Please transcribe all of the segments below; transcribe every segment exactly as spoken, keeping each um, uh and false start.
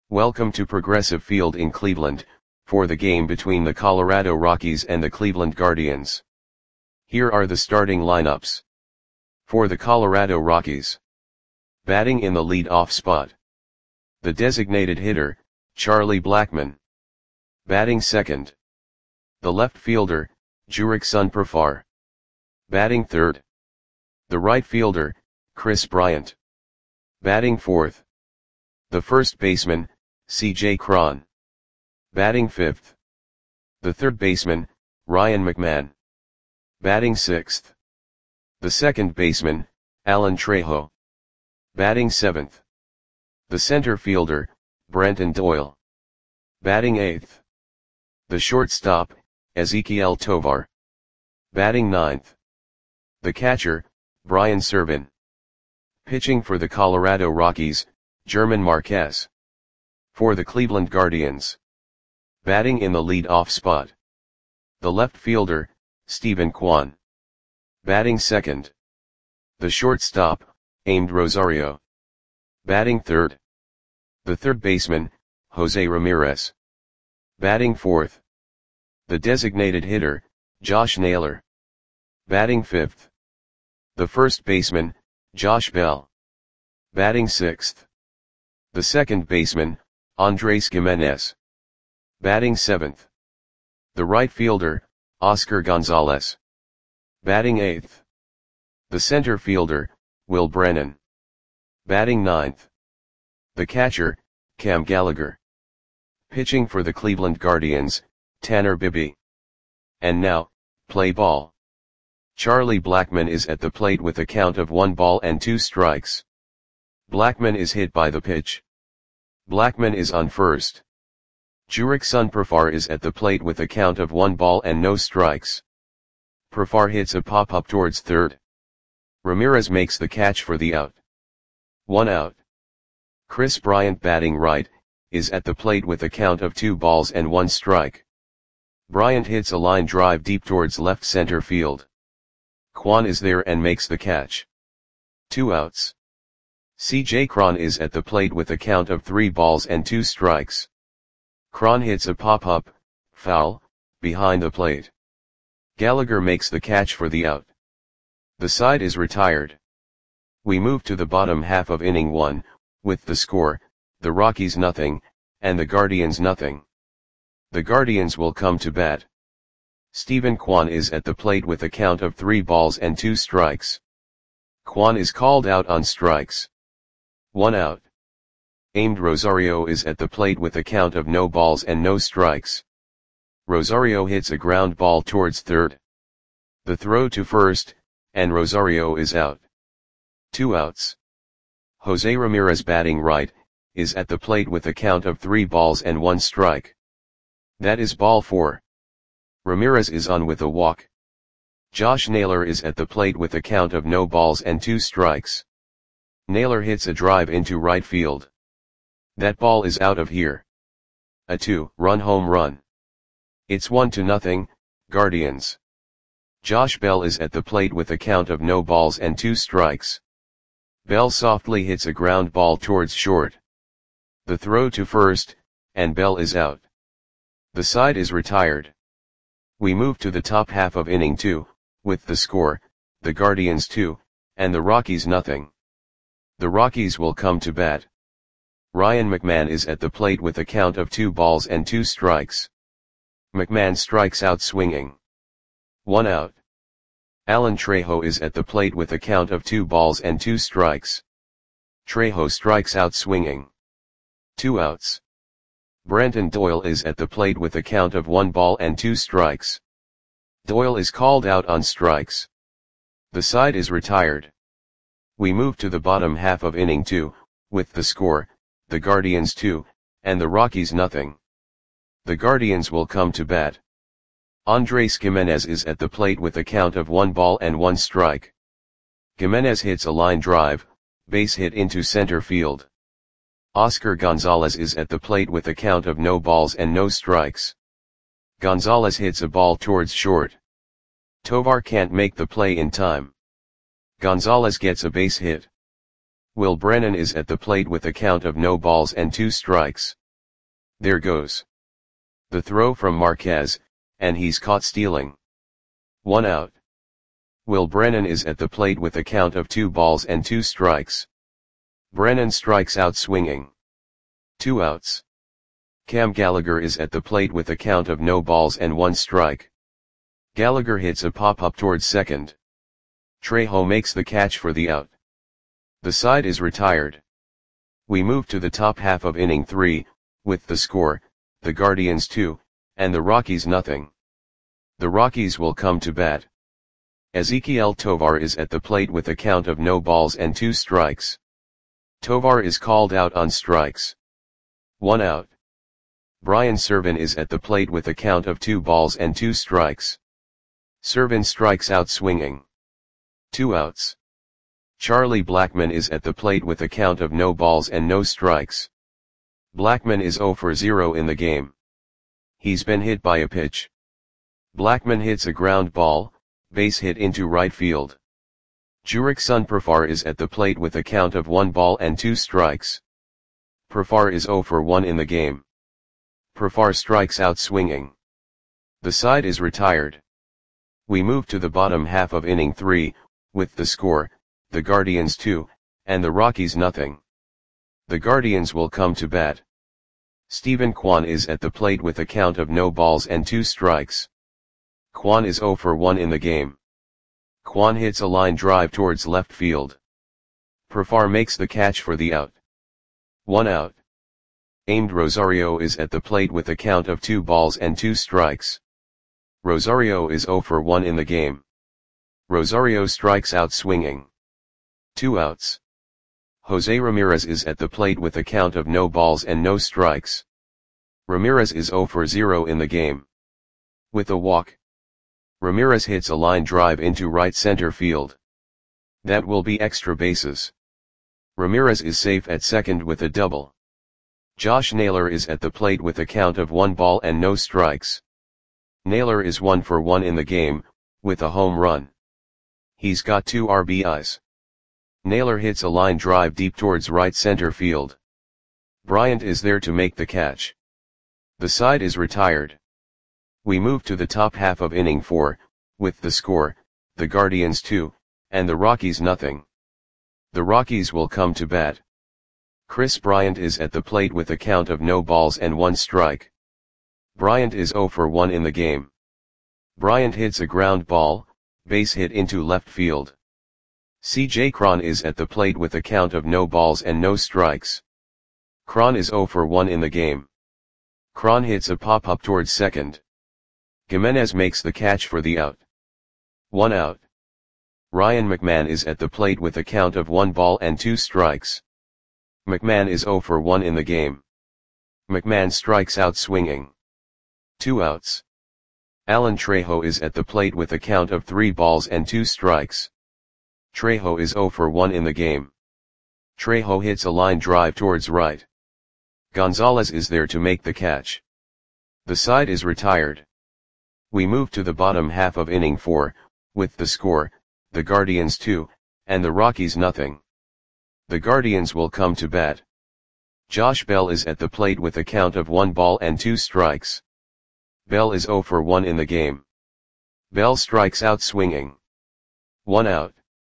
Welcome to Progressive Field in Cleveland, for the game between the Colorado Rockies and the Cleveland Guardians. Here are the starting lineups. For the Colorado Rockies. Batting in the lead-off spot. The designated hitter, Charlie Blackmon. Batting second. The left fielder, Jurickson Profar. Batting third. The right fielder, Kris Bryant. Batting fourth. The first baseman, C J Cron. Batting fifth. The third baseman, Ryan McMahon. Batting sixth. The second baseman, Alan Trejo. Batting seventh. The center fielder, Brenton Doyle. Batting eighth. The shortstop, Ezequiel Tovar. Batting ninth. The catcher, Brian Serven. Pitching for the Colorado Rockies, German Marquez. For the Cleveland Guardians. Batting in the lead-off spot. The left fielder, Steven Kwan. Batting second. The shortstop, Amed Rosario. Batting third. The third baseman, Jose Ramirez. Batting fourth. The designated hitter, Josh Naylor. Batting fifth. The first baseman, Josh Bell. Batting sixth. The second baseman, Andres Gimenez. Batting seventh. The right fielder, Oscar Gonzalez. Batting eighth. The center fielder, Will Brennan. Batting ninth. The catcher, Cam Gallagher. Pitching for the Cleveland Guardians, Tanner Bibee. And now, play ball. Charlie Blackmon is at the plate with a count of one ball and two strikes. Blackmon is hit by the pitch. Blackmon is on first. Jurickson Profar is at the plate with a count of one ball and no strikes. Profar hits a pop-up towards third. Ramirez makes the catch for the out. One out. Kris Bryant, batting right, is at the plate with a count of two balls and one strike. Bryant hits a line drive deep towards left center field. Kwan is there and makes the catch. Two outs. C J Cron is at the plate with a count of three balls and two strikes. Cron hits a pop-up, foul, behind the plate. Gallagher makes the catch for the out. The side is retired. We move to the bottom half of inning one, with the score, the Rockies nothing, and the Guardians nothing. The Guardians will come to bat. Steven Kwan is at the plate with a count of three balls and two strikes. Kwan is called out on strikes. One out. Amed Rosario is at the plate with a count of no balls and no strikes. Rosario hits a ground ball towards third. The throw to first, and Rosario is out. Two outs. Jose Ramirez, batting right, is at the plate with a count of three balls and one strike. That is ball four. Ramirez is on with a walk. Josh Naylor is at the plate with a count of no balls and two strikes. Naylor hits a drive into right field. That ball is out of here. A two-run home run. It's one to nothing, Guardians. Josh Bell is at the plate with a count of no balls and two strikes. Bell softly hits a ground ball towards short. The throw to first, and Bell is out. The side is retired. We move to the top half of inning two, with the score, the Guardians two, and the Rockies nothing. The Rockies will come to bat. Ryan McMahon is at the plate with a count of two balls and two strikes. McMahon strikes out swinging. One out. Alan Trejo is at the plate with a count of two balls and two strikes. Trejo strikes out swinging. Two outs. Brenton Doyle is at the plate with a count of one ball and two strikes. Doyle is called out on strikes. The side is retired. We move to the bottom half of inning two, with the score, the Guardians two, and the Rockies nothing. The Guardians will come to bat. Andres Gimenez is at the plate with a count of one ball and one strike. Gimenez hits a line drive, base hit into center field. Oscar Gonzalez is at the plate with a count of no balls and no strikes. Gonzalez hits a ball towards short. Tovar can't make the play in time. Gonzalez gets a base hit. Will Brennan is at the plate with a count of no balls and two strikes. There goes the throw from Marquez, and he's caught stealing. One out. Will Brennan is at the plate with a count of two balls and two strikes. Brennan strikes out swinging. Two outs. Cam Gallagher is at the plate with a count of no balls and one strike. Gallagher hits a pop-up towards second. Trejo makes the catch for the out. The side is retired. We move to the top half of inning three, with the score, the Guardians two, and the Rockies nothing. The Rockies will come to bat. Ezequiel Tovar is at the plate with a count of no balls and two strikes. Tovar is called out on strikes. One out. Brian Serven is at the plate with a count of two balls and two strikes. Serven strikes out swinging. Two outs. Charlie Blackmon is at the plate with a count of no balls and no strikes. Blackmon is zero for zero in the game. He's been hit by a pitch. Blackmon hits a ground ball, base hit into right field. Jurickson Profar is at the plate with a count of one ball and two strikes. Profar is zero for one in the game. Profar strikes out swinging. The side is retired. We move to the bottom half of inning three, with the score, the Guardians two, and the Rockies nothing. The Guardians will come to bat. Stephen Kwan is at the plate with a count of no balls and two strikes. Kwan is zero for one in the game. Kwan hits a line drive towards left field. Profar makes the catch for the out. One out. Aimed Rosario is at the plate with a count of two balls and two strikes. Rosario is zero for one in the game. Rosario strikes out swinging. Two outs. Jose Ramirez is at the plate with a count of no balls and no strikes. Ramirez is zero for zero in the game. With a walk, Ramirez hits a line drive into right center field. That will be extra bases. Ramirez is safe at second with a double. Josh Naylor is at the plate with a count of one ball and no strikes. Naylor is one for one in the game, with a home run. He's got two R B Is. Naylor hits a line drive deep towards right center field. Bryant is there to make the catch. The side is retired. We move to the top half of inning four, with the score, the Guardians two, and the Rockies nothing. The Rockies will come to bat. Chris Bryant is at the plate with a count of no balls and one strike. Bryant is zero for one in the game. Bryant hits a ground ball, base hit into left field. C J Cron is at the plate with a count of no balls and no strikes. Cron is zero for one in the game. Cron hits a pop-up towards second. Gimenez makes the catch for the out. One out. Ryan McMahon is at the plate with a count of one ball and two strikes. McMahon is zero for one in the game. McMahon strikes out swinging. Two outs. Alan Trejo is at the plate with a count of three balls and two strikes. Trejo is zero for one in the game. Trejo hits a line drive towards right. Gonzalez is there to make the catch. The side is retired. We move to the bottom half of inning four, with the score, the Guardians two, and the Rockies nothing. The Guardians will come to bat. Josh Bell is at the plate with a count of one ball and two strikes. Bell is zero for one in the game. Bell strikes out swinging. One out.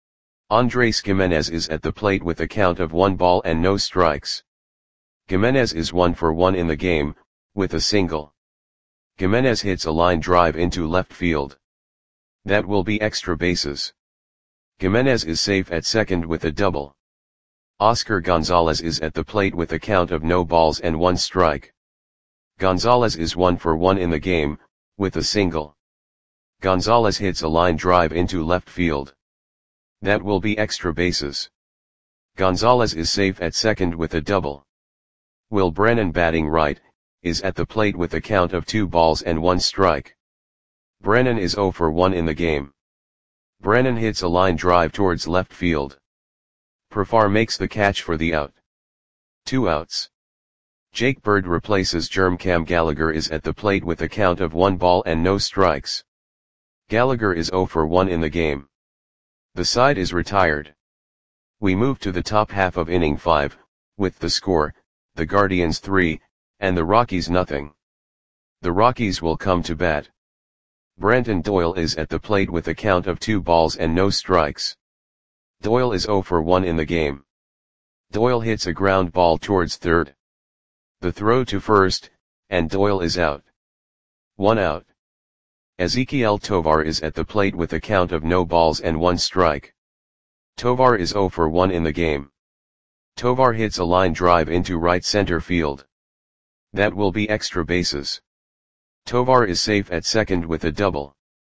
Andres Gimenez is at the plate with a count of one ball and no strikes. Gimenez is one for one in the game, with a single. Gimenez hits a line drive into left field. That will be extra bases. Gimenez is safe at second with a double. Oscar Gonzalez is at the plate with a count of no balls and one strike. Gonzalez is one for one in the game, with a single. Gonzalez hits a line drive into left field. That will be extra bases. Gonzalez is safe at second with a double. Will Brennan, batting right, is at the plate with a count of two balls and one strike. Brennan is zero for one in the game. Brennan hits a line drive towards left field. Profar makes the catch for the out. Two outs. Jake Bird replaces Jerm. Cam Gallagher is at the plate with a count of one ball and no strikes. Gallagher is zero for one in the game. The side is retired. We move to the top half of inning five, with the score, the Guardians three, and the Rockies nothing. The Rockies will come to bat. Brenton Doyle is at the plate with a count of two balls and no strikes. Doyle is oh for one in the game. Doyle hits a ground ball towards third. The throw to first, and Doyle is out. One out. Ezequiel Tovar is at the plate with a count of no balls and one strike. Tovar is oh for one in the game. Tovar hits a line drive into right center field. That will be extra bases. Tovar is safe at second with a double.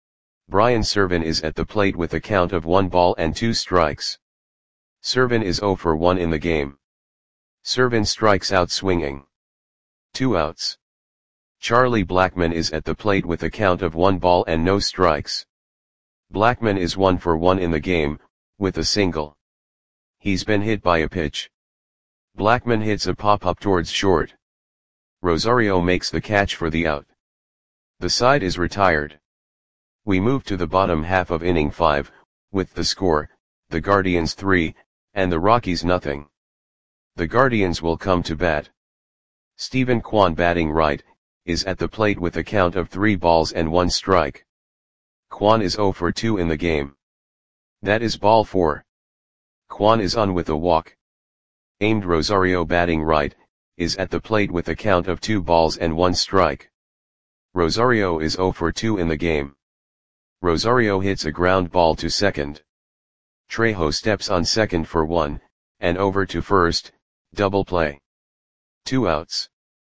Brian Serven is at the plate with a count of one ball and two strikes. Serven is oh for one in the game. Serven strikes out swinging. Two outs. Charlie Blackmon is at the plate with a count of one ball and no strikes. Blackmon is one for one in the game, with a single. He's been hit by a pitch. Blackmon hits a pop-up towards short. Rosario makes the catch for the out. The side is retired. We move to the bottom half of inning five, with the score, the Guardians three, and the Rockies nothing. The Guardians will come to bat. Stephen Kwan, batting right, is at the plate with a count of three balls and one strike. Kwan is oh for two in the game. That is ball four. Kwan is on with a walk. Aimed Rosario, batting right, is at the plate with a count of two balls and one strike. Rosario is oh for two in the game. Rosario hits a ground ball to second. Trejo steps on second for one, and over to first, double play. Two outs.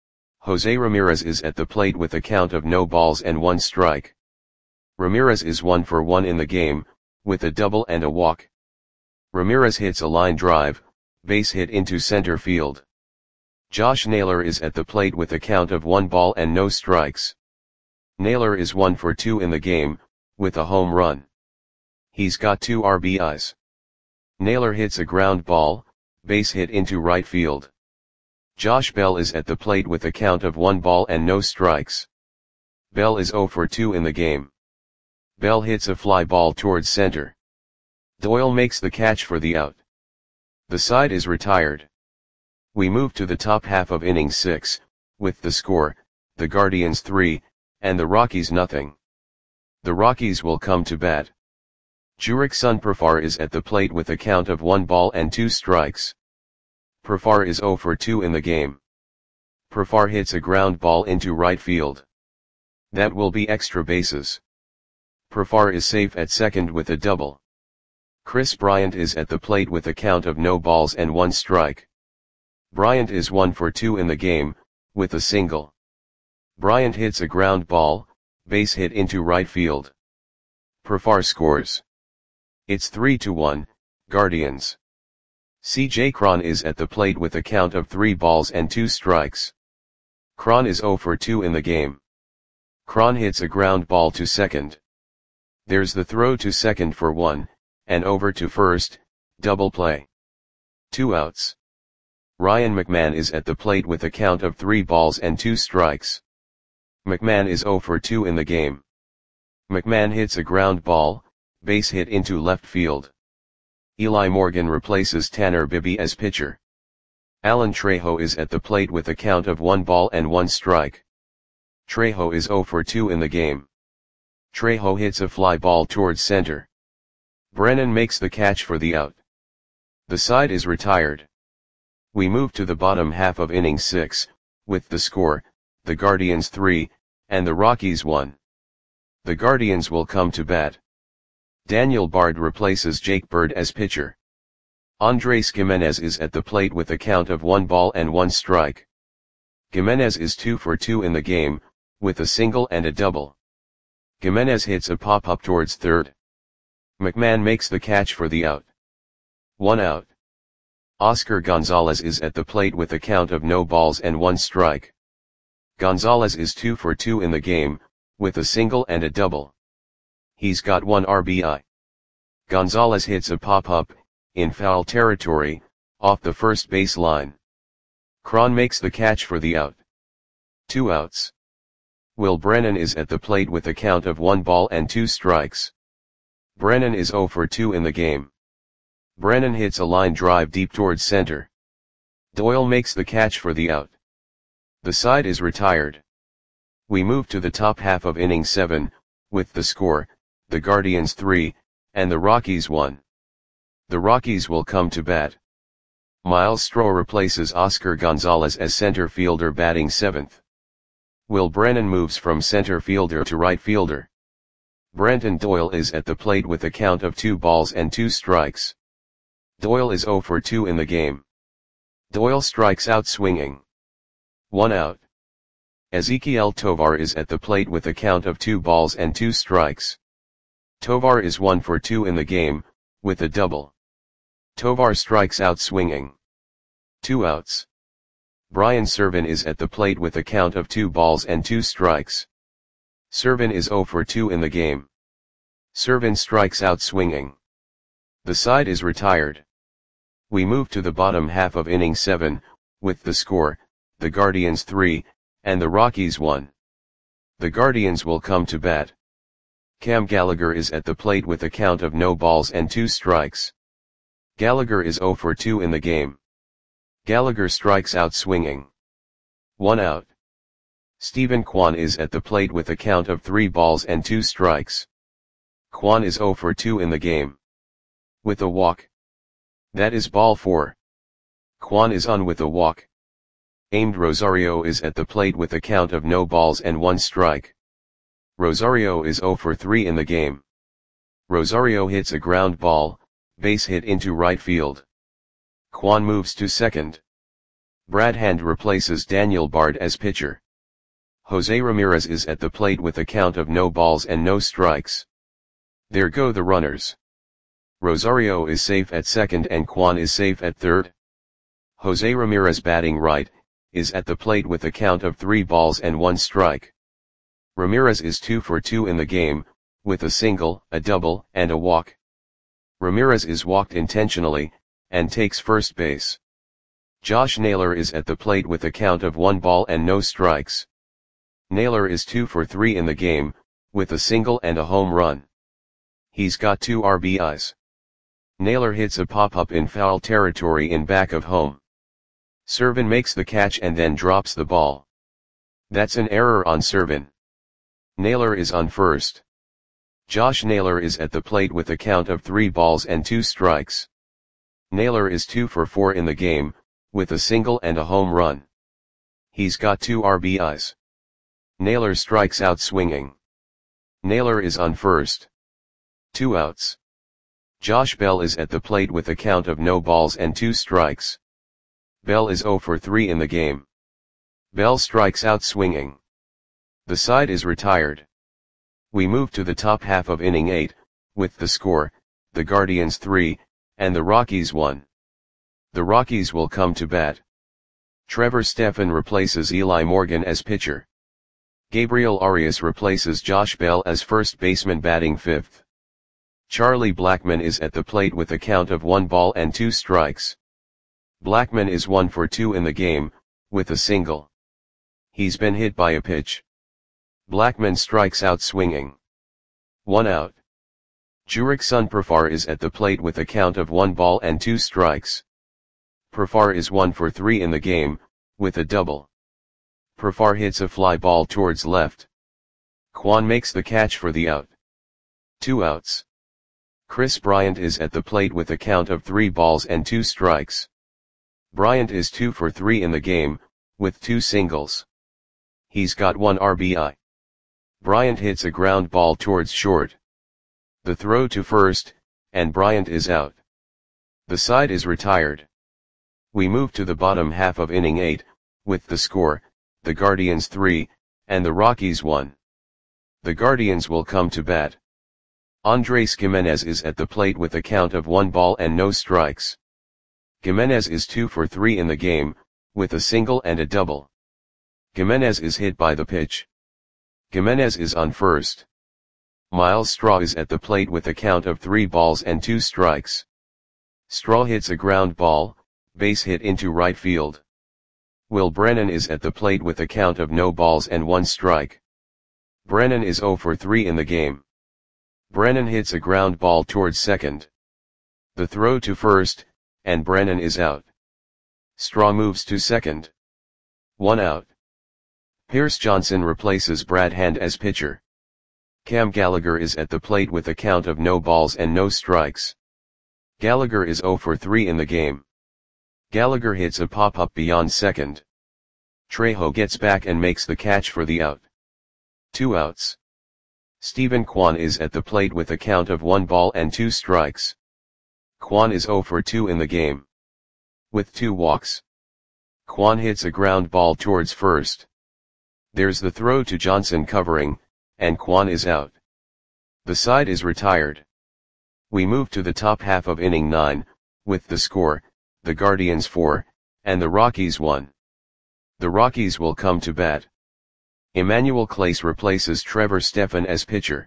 Jose Ramirez is at the plate with a count of no balls and one strike. Ramirez is one for one in the game, with a double and a walk. Ramirez hits a line drive, base hit into center field. Josh Naylor is at the plate with a count of one ball and no strikes. Naylor is one for two in the game, with a home run. He's got two R B Is. Naylor hits a ground ball, base hit into right field. Josh Bell is at the plate with a count of one ball and no strikes. Bell is oh for two in the game. Bell hits a fly ball towards center. Doyle makes the catch for the out. The side is retired. We move to the top half of inning six, with the score, the Guardians three, and the Rockies nothing. The Rockies will come to bat. Jurickson Profar is at the plate with a count of one ball and two strikes. Profar is oh for two in the game. Profar hits a ground ball into right field. That will be extra bases. Profar is safe at second with a double. Chris Bryant is at the plate with a count of no balls and one strike. Bryant is one for two in the game, with a single. Bryant hits a ground ball, base hit into right field. Profar scores. It's three to one, Guardians. C J Cron is at the plate with a count of three balls and two strikes. Cron is oh for two in the game. Cron hits a ground ball to second. There's the throw to second for one, and over to first, double play. Two outs. Ryan McMahon is at the plate with a count of three balls and two strikes. McMahon is oh for two in the game. McMahon hits a ground ball, base hit into left field. Eli Morgan replaces Tanner Bibby as pitcher. Alan Trejo is at the plate with a count of one ball and one strike. Trejo is oh for two in the game. Trejo hits a fly ball towards center. Brennan makes the catch for the out. The side is retired. We move to the bottom half of inning six, with the score, the Guardians three, and the Rockies one. The Guardians will come to bat. Daniel Bard replaces Jake Bird as pitcher. Andres Gimenez is at the plate with a count of one ball and one strike. Gimenez is two for two in the game, with a single and a double. Gimenez hits a pop-up towards third. McMahon makes the catch for the out. One out. Oscar Gonzalez is at the plate with a count of no balls and one strike. Gonzalez is two for two in the game, with a single and a double. He's got one R B I. Gonzalez hits a pop-up, in foul territory, off the first base line. Cron makes the catch for the out. Two outs. Will Brennan is at the plate with a count of one ball and two strikes. Brennan is oh for two in the game. Brennan hits a line drive deep towards center. Doyle makes the catch for the out. The side is retired. We move to the top half of inning seven, with the score, the Guardians three, and the Rockies one. The Rockies will come to bat. Miles Straw replaces Oscar Gonzalez as center fielder batting seventh. Will Brennan moves from center fielder to right fielder. Brenton Doyle is at the plate with a count of two balls and two strikes. Doyle is oh for two in the game. Doyle strikes out swinging. One out. Ezequiel Tovar is at the plate with a count of two balls and two strikes. Tovar is one for two in the game, with a double. Tovar strikes out swinging. Two outs. Brian Serven is at the plate with a count of two balls and two strikes. Serven is oh for two in the game. Serven strikes out swinging. The side is retired. We move to the bottom half of inning seven, with the score, the Guardians three, and the Rockies one. The Guardians will come to bat. Cam Gallagher is at the plate with a count of no balls and two strikes. Gallagher is oh for two in the game. Gallagher strikes out swinging. One out. Stephen Kwan is at the plate with a count of three balls and two strikes. Kwan is oh for two in the game. With a walk. That is ball four. Kwan is on with a walk. Aimed Rosario is at the plate with a count of no balls and one strike. Rosario is oh for three in the game. Rosario hits a ground ball, base hit into right field. Kwan moves to second. Brad Hand replaces Daniel Bard as pitcher. Jose Ramirez is at the plate with a count of no balls and no strikes. There go the runners. Rosario is safe at second and Kwan is safe at third. Jose Ramirez batting right, is at the plate with a count of three balls and one strike. Ramirez is two for two in the game, with a single, a double, and a walk. Ramirez is walked intentionally, and takes first base. Josh Naylor is at the plate with a count of one ball and no strikes. Naylor is two for three in the game, with a single and a home run. He's got two R B Is. Naylor hits a pop-up in foul territory in back of home. Serven makes the catch and then drops the ball. That's an error on Serven. Naylor is on first. Josh Naylor is at the plate with a count of three balls and two strikes. Naylor is two for four in the game, with a single and a home run. He's got two R B Is. Naylor strikes out swinging. Naylor is on first. Two outs. Josh Bell is at the plate with a count of no balls and two strikes. Bell is oh for three in the game. Bell strikes out swinging. The side is retired. We move to the top half of inning eight, with the score, the Guardians three, and the Rockies one. The Rockies will come to bat. Trevor Stephan replaces Eli Morgan as pitcher. Gabriel Arias replaces Josh Bell as first baseman batting fifth. Charlie Blackmon is at the plate with a count of one ball and two strikes. Blackmon is one for two in the game, with a single. He's been hit by a pitch. Blackmon strikes out swinging. One out. Jurickson Profar is at the plate with a count of one ball and two strikes. Profar is one for three in the game, with a double. Profar hits a fly ball towards left. Kwan makes the catch for the out. Two outs. Chris Bryant is at the plate with a count of three balls and two strikes. Bryant is two for three in the game, with two singles. He's got one R B I. Bryant hits a ground ball towards short. The throw to first, and Bryant is out. The side is retired. We move to the bottom half of inning eight, with the score, the Guardians three, and the Rockies one. The Guardians will come to bat. Andres Gimenez is at the plate with a count of one ball and no strikes. Gimenez is two for three in the game, with a single and a double. Gimenez is hit by the pitch. Gimenez is on first. Miles Straw is at the plate with a count of three balls and two strikes. Straw hits a ground ball, base hit into right field. Will Brennan is at the plate with a count of no balls and one strike. Brennan is oh for three in the game. Brennan hits a ground ball towards second. The throw to first, and Brennan is out. Straw moves to second. One out. Pierce Johnson replaces Brad Hand as pitcher. Cam Gallagher is at the plate with a count of no balls and no strikes. Gallagher is zero for three in the game. Gallagher hits a pop-up beyond second. Trejo gets back and makes the catch for the out. Two outs. Stephen Kwan is at the plate with a count of one ball and two strikes. Kwan is zero for two in the game. With two walks. Kwan hits a ground ball towards first. There's the throw to Johnson covering, and Kwan is out. The side is retired. We move to the top half of inning nine, with the score, the Guardians four, and the Rockies one. The Rockies will come to bat. Emmanuel Clase replaces Trevor Stephan as pitcher.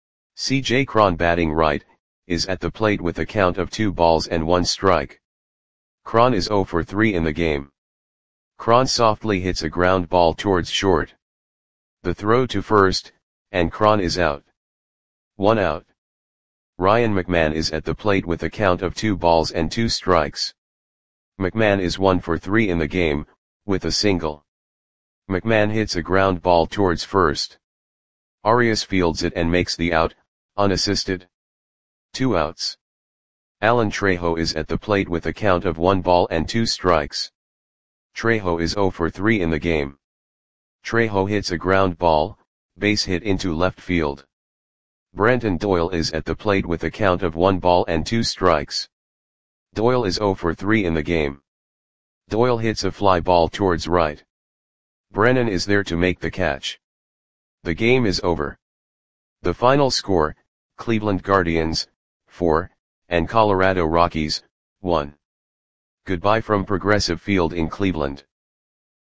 C J Cron, batting right, is at the plate with a count of two balls and one strike. Cron is zero for three in the game. Cron softly hits a ground ball towards short. The throw to first, and Cron is out. One out. Ryan McMahon is at the plate with a count of two balls and two strikes. McMahon is one for three in the game, with a single. McMahon hits a ground ball towards first. Arias fields it and makes the out, unassisted. Two outs. Alan Trejo is at the plate with a count of one ball and two strikes. Trejo is zero for three in the game. Trejo hits a ground ball, base hit into left field. Brenton Doyle is at the plate with a count of one ball and two strikes. Doyle is zero for three in the game. Doyle hits a fly ball towards right. Brennan is there to make the catch. The game is over. The final score, Cleveland Guardians, four, and Colorado Rockies, one. Goodbye from Progressive Field in Cleveland.